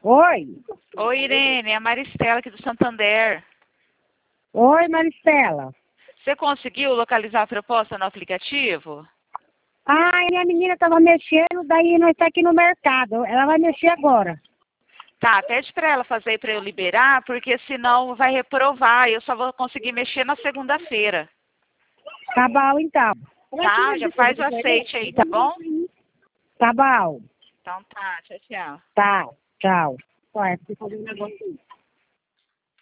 Oi. Oi, Irene, é a Maristela aqui do Santander. Oi, Maristela. Você conseguiu localizar a proposta no aplicativo? Ah, minha menina estava mexendo, daí nós está aqui no mercado. Ela vai mexer agora. Tá, pede para ela fazer para eu liberar, porque senão vai reprovar. Eu só vou conseguir mexer na segunda-feira. Tá bom, então. Tá, já faz o aceite aí, tá bom? Tá bom. Então tá, tchau, tchau. Tá, tchau. Ué, você fazer um negocinho.